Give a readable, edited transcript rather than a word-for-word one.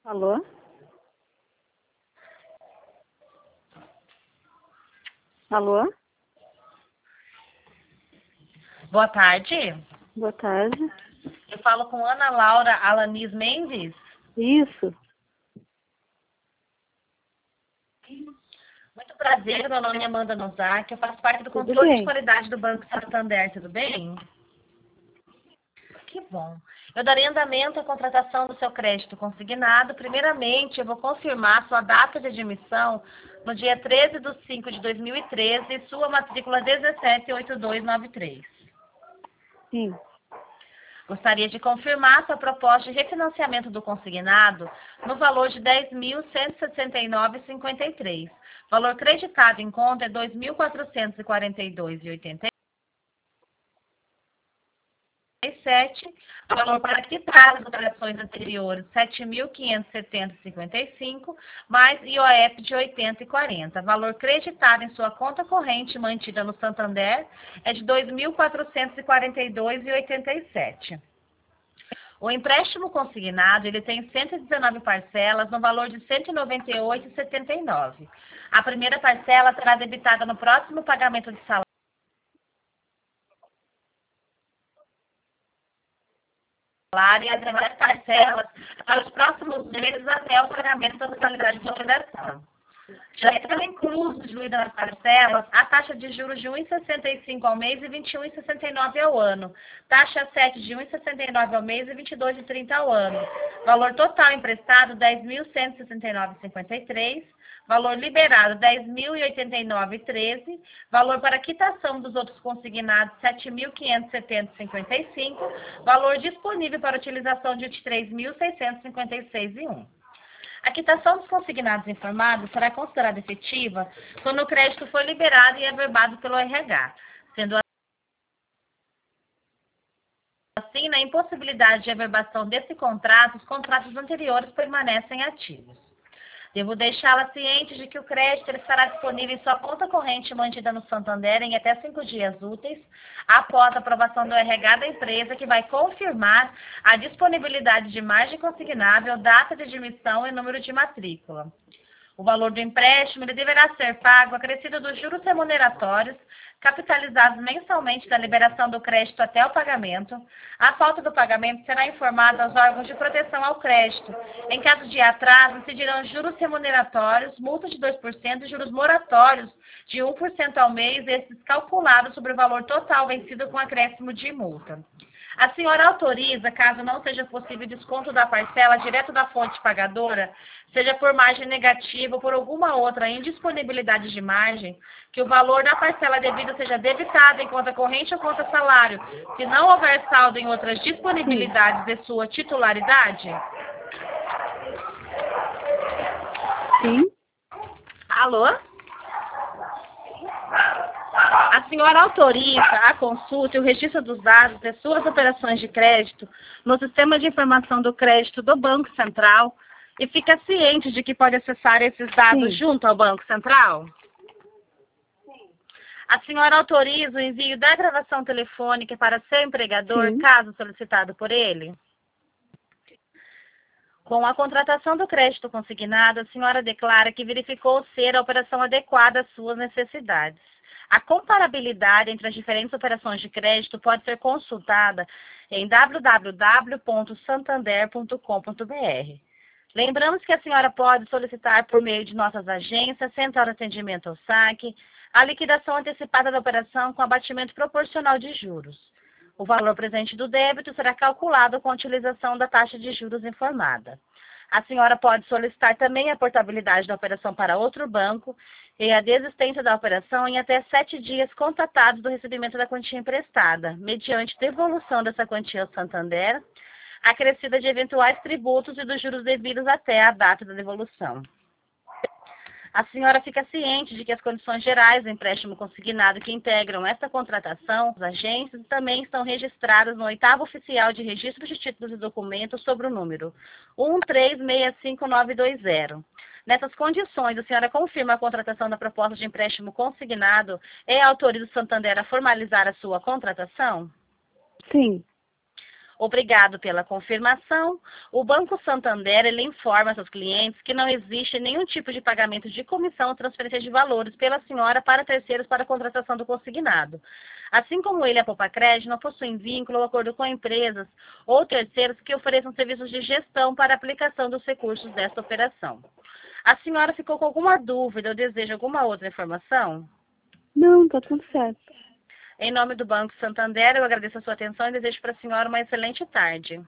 Alô? Alô? Boa tarde. Boa tarde. Eu falo com Ana Laura Alanis Mendes. Isso. Muito prazer, meu nome é Amanda Nozak, eu faço parte do Tudo controle de bem. qualidade do Banco Santander, tudo bem? Que bom. Eu darei andamento à contratação do seu crédito consignado. Primeiramente, eu vou confirmar sua data de admissão no dia 13 de 5 de 2013 e sua matrícula 178293. Sim. Gostaria de confirmar sua proposta de refinanciamento do consignado no valor de R$ 10.169,53. Valor creditado em conta é R$ 2.442,87. Valor para quitar as operações anteriores, R$ 7.570,55, mais IOF de R$ 80,40. Valor creditado em sua conta corrente mantida no Santander é de R$ 2.442,87. O empréstimo consignado, ele tem 119 parcelas no valor de R$ 198,79. A primeira parcela será debitada no próximo pagamento de salário e as demais parcelas para os próximos meses até o pagamento da totalidade da operação. Já estão inclusos, incluídas nas parcelas, a taxa de juros de 1,65 ao mês e 21,69 ao ano. Taxa 7 de 1,69 ao mês e 22,30 ao ano. Valor total emprestado, 10.169,53. Valor liberado, 10.089,13. Valor para quitação dos outros consignados, 7.570,55. Valor disponível para utilização de 23.656,1. A quitação dos consignados informados será considerada efetiva quando o crédito for liberado e averbado pelo RH, sendo assim, na impossibilidade de averbação desse contrato, os contratos anteriores permanecem ativos. Devo deixá-la ciente de que o crédito estará disponível em sua conta corrente mantida no Santander em até 5 dias úteis, após a aprovação do RH da empresa, que vai confirmar a disponibilidade de margem consignável, data de admissão e número de matrícula. O valor do empréstimo ele deverá ser pago acrescido dos juros remuneratórios, capitalizados mensalmente da liberação do crédito até o pagamento. A falta do pagamento será informada aos órgãos de proteção ao crédito. Em caso de atraso, incidirão juros remuneratórios, multa de 2% e juros moratórios de 1% ao mês, esses calculados sobre o valor total vencido com acréscimo de multa. A senhora autoriza, caso não seja possível desconto da parcela direto da fonte pagadora, seja por margem negativa ou por alguma outra indisponibilidade de margem, que o valor da parcela devida seja debitado em conta corrente ou conta salário, se não houver saldo em outras disponibilidades de sua titularidade? Sim. Alô? A senhora autoriza a consulta e o registro dos dados de suas operações de crédito no Sistema de Informação do Crédito do Banco Central e fica ciente de que pode acessar esses dados Sim. junto ao Banco Central? Sim. A senhora autoriza o envio da gravação telefônica para seu empregador, Sim. caso solicitado por ele? Com a contratação do crédito consignado, a senhora declara que verificou ser a operação adequada às suas necessidades. A comparabilidade entre as diferentes operações de crédito pode ser consultada em www.santander.com.br. Lembramos que a senhora pode solicitar por meio de nossas agências, Central de Atendimento ao Saque, a liquidação antecipada da operação com abatimento proporcional de juros. O valor presente do débito será calculado com a utilização da taxa de juros informada. A senhora pode solicitar também a portabilidade da operação para outro banco e a desistência da operação em até 7 dias contatados do recebimento da quantia emprestada, mediante devolução dessa quantia ao Santander, acrescida de eventuais tributos e dos juros devidos até a data da devolução. A senhora fica ciente de que as condições gerais do empréstimo consignado que integram esta contratação, as agências, também estão registradas no 8º Oficial de Registro de Títulos e Documentos sobre o número 1365920. Nessas condições, a senhora confirma a contratação da proposta de empréstimo consignado e autoriza o Santander a formalizar a sua contratação? Sim. Obrigado pela confirmação. O Banco Santander ele informa seus clientes que não existe nenhum tipo de pagamento de comissão ou transferência de valores pela senhora para terceiros para a contratação do consignado. Assim como ele, a Poupa Crédito, não possuem vínculo ou acordo com empresas ou terceiros que ofereçam serviços de gestão para a aplicação dos recursos desta operação. A senhora ficou com alguma dúvida ou deseja alguma outra informação? Não, tá tudo certo. Em nome do Banco Santander, eu agradeço a sua atenção e desejo para a senhora uma excelente tarde.